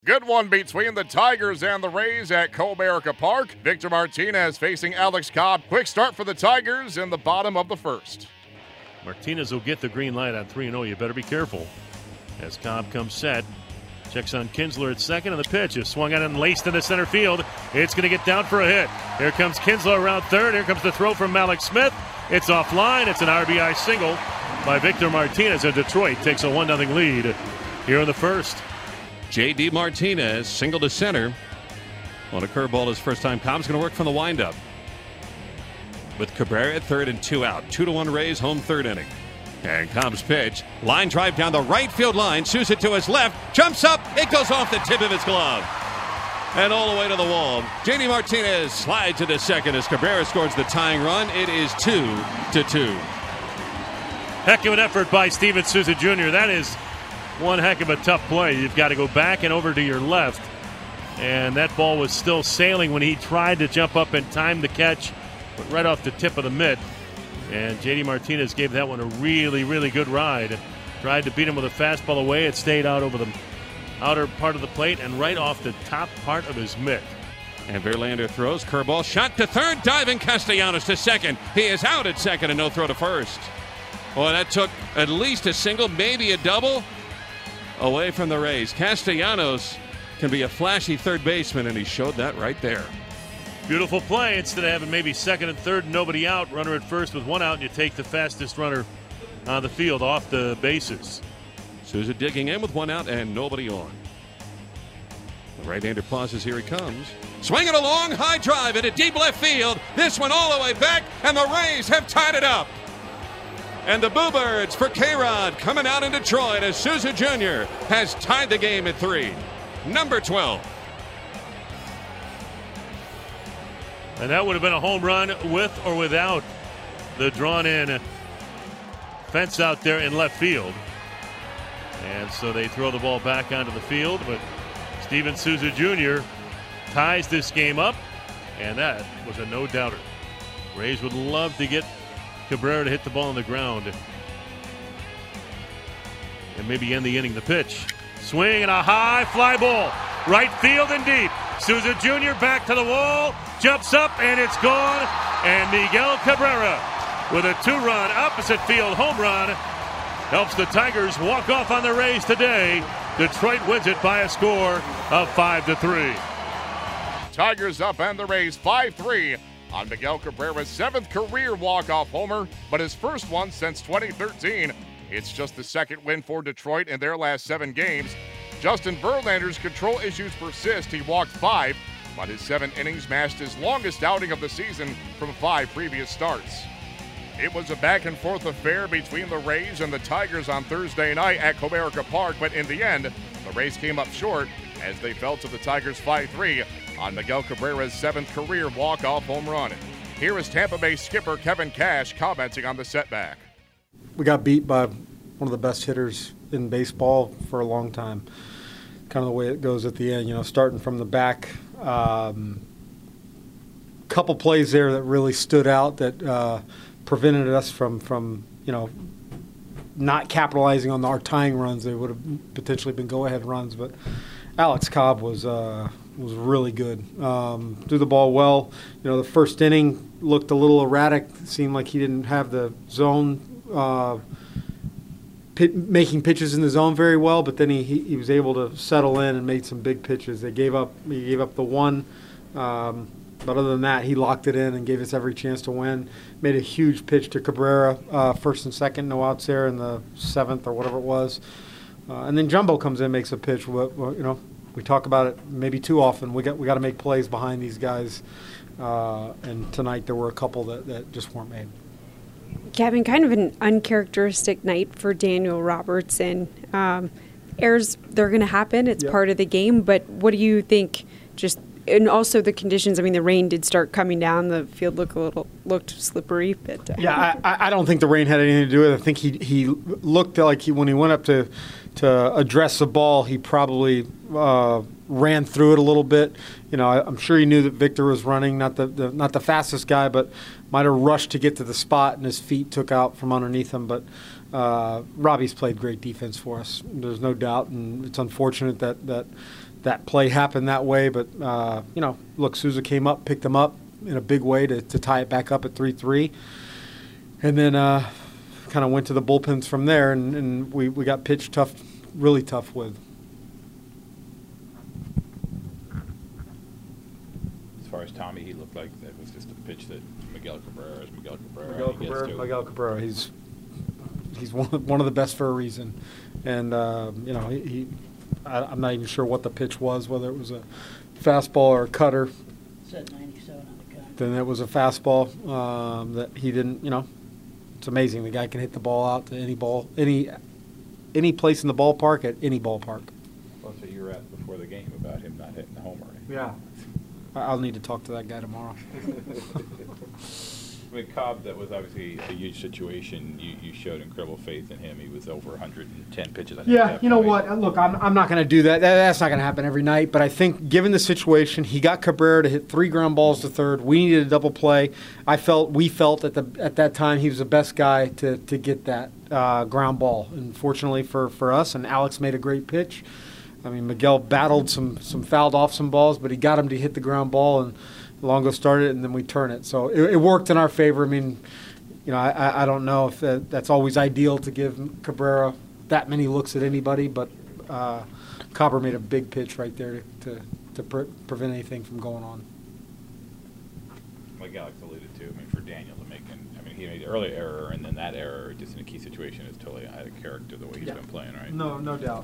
Good one between the Tigers and the Rays at Comerica Park. Victor Martinez facing Alex Cobb. Quick start for the Tigers in the bottom of the first. Martinez will get the green light on 3-0. You better be careful as Cobb comes set. Checks on Kinsler at second, and the pitch is swung out and laced into center field. It's going to get down for a hit. Here comes Kinsler around third. Here comes the throw from Malik Smith. It's offline. It's an RBI single by Victor Martinez, and Detroit takes a 1-0 lead here in the first. J.D. Martinez single to center on a curveball his first time. Cobb's going to work from the windup with Cabrera at third and 2 out. 2-1 Rays, home third inning. And Cobb's pitch, line drive down the right field line. Souza to his left, jumps up, it goes off the tip of his glove. And all the way to the wall. J.D. Martinez slides into second as Cabrera scores the tying run. It is 2-2. Heck of an effort by Steven Souza Jr. That is one heck of a tough play. You've got to go back and over to your left. And that ball was still sailing when he tried to jump up and time the catch, but right off the tip of the mitt. And J.D. Martinez gave that one a really, really good ride. Tried to beat him with a fastball away. It stayed out over the outer part of the plate and right off the top part of his mitt. And Verlander throws, curveball, shot to third, diving Castellanos to second. He is out at second and no throw to first. Well, that took at least a single, maybe a double away from the Rays. Castellanos can be a flashy third baseman, and he showed that right there. Beautiful play. Instead of having maybe second and third and nobody out, runner at first with one out, and you take the fastest runner on the field off the bases. Souza digging in with one out and nobody on. The right-hander pauses. Here he comes. Swinging a long high drive into deep left field. This one all the way back, and the Rays have tied it up. And the Boo Birds for K-Rod coming out in Detroit as Souza Jr. has tied the game at 3. Number 12. And that would have been a home run with or without the drawn-in fence out there in left field. And so they throw the ball back onto the field, but Steven Souza Jr. ties this game up, and that was a no-doubter. Rays would love to get Cabrera to hit the ball on the ground and maybe end the inning. The pitch, swing and a high fly ball, right field and deep. Souza Jr. back to the wall, jumps up, and it's gone. And Miguel Cabrera with a 2-run opposite field home run helps the Tigers walk off on the Rays today. Detroit wins it by a score of 5-3. Tigers up and the Rays 5-3 on Miguel Cabrera's 7th career walk-off homer, but his first one since 2013. It's just the second win for Detroit in their last 7 games. Justin Verlander's control issues persist. He walked 5, but his 7 innings matched his longest outing of the season from 5 previous starts. It was a back-and-forth affair between the Rays and the Tigers on Thursday night at Comerica Park, but in the end, the Rays came up short as they fell to the Tigers 5-3 on Miguel Cabrera's 7th career walk-off home run. Here is Tampa Bay skipper Kevin Cash commenting on the setback. We got beat by one of the best hitters in baseball for a long time. Kind of the way it goes at the end, starting from the back. Couple plays there that really stood out that prevented us from not capitalizing on our tying runs. They would have potentially been go-ahead runs, but Alex Cobb was really good. Threw the ball well. The first inning looked a little erratic. It seemed like he didn't have the zone, making pitches in the zone very well, but then he was able to settle in and made some big pitches. He gave up the one. But other than that, he locked it in and gave us every chance to win. Made a huge pitch to Cabrera, first and second, no outs there in the 7th or whatever it was. And then Jumbo comes in, makes a pitch. We talk about it maybe too often. We got to make plays behind these guys. And tonight there were a couple that just weren't made. Kevin, kind of an uncharacteristic night for Daniel Robertson. Errors, they're going to happen. It's part of the game. But what do you think and also the conditions? I mean, the rain did start coming down. The field looked slippery. But I don't think the rain had anything to do with it. I think he looked like when he went up to address the ball, he probably ran through it a little bit. I'm sure he knew that Victor was running, not the fastest guy, but might have rushed to get to the spot, and his feet took out from underneath him. But Robbie's played great defense for us. There's no doubt, and it's unfortunate that that play happened that way. But, look, Souza came up, picked him up in a big way to tie it back up at 3-3. And then kind of went to the bullpens from there, and we got pitched tough, really tough with. As far as Tommy, he looked like that was just a pitch that Miguel Cabrera is Miguel Cabrera. Miguel Cabrera. He's one of the best for a reason. And, I'm not even sure what the pitch was, whether it was a fastball or a cutter. It said 97 on the gun. Then it was a fastball that he didn't, it's amazing. The guy can hit the ball out to any ball, any place in the ballpark at any ballpark. Well, that's what you were at before the game about him not hitting the homer. Yeah. I'll need to talk to that guy tomorrow. I mean, Cobb, that was obviously a huge situation. You showed incredible faith in him. He was over 110 pitches. I think, yeah, you know what? Look, I'm not going to do that. That's not going to happen every night. But I think given the situation, he got Cabrera to hit 3 ground balls to third. We needed a double play. We felt at that time he was the best guy to get that ground ball. And fortunately for us, and Alex made a great pitch. I mean, Miguel battled some fouled off some balls, but he got him to hit the ground ball, and Longo started, and then we turn it. So it worked in our favor. I mean, I don't know if that's always ideal to give Cabrera that many looks at anybody, but Copper made a big pitch right there to prevent anything from going on. Like Alex alluded to, I mean, for Daniel to make he made the early error, and then that error, just in a key situation, is totally out of character the way he's been playing, right? No doubt.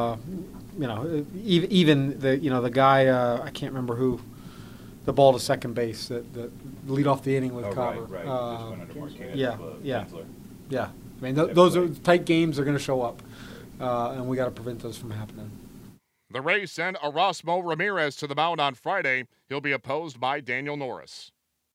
Even the guy, I can't remember who. The ball to second base that lead off the inning with Copper. Right. Just went under Martinez. Yeah. Kinsler. Yeah. I mean, those are tight games. Are going to show up, and we got to prevent those from happening. The Rays send Erasmo Ramirez to the mound on Friday. He'll be opposed by Daniel Norris.